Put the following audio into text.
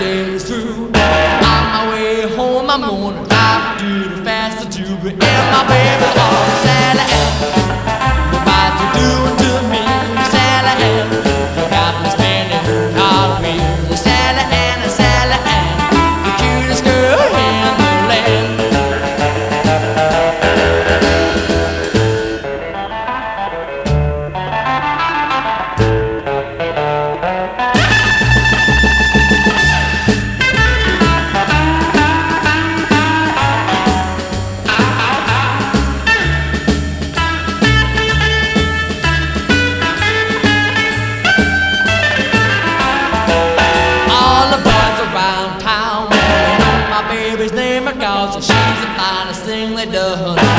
day is through. On my way home, I'm gonna drive to the faster to be in my baby heart. Sally Ann, what you doing to me? Sally Ann, you got me spinning all the wheels. Sally Ann, the cutest girl in the land. Baby's name, cause she's the finest thing they done.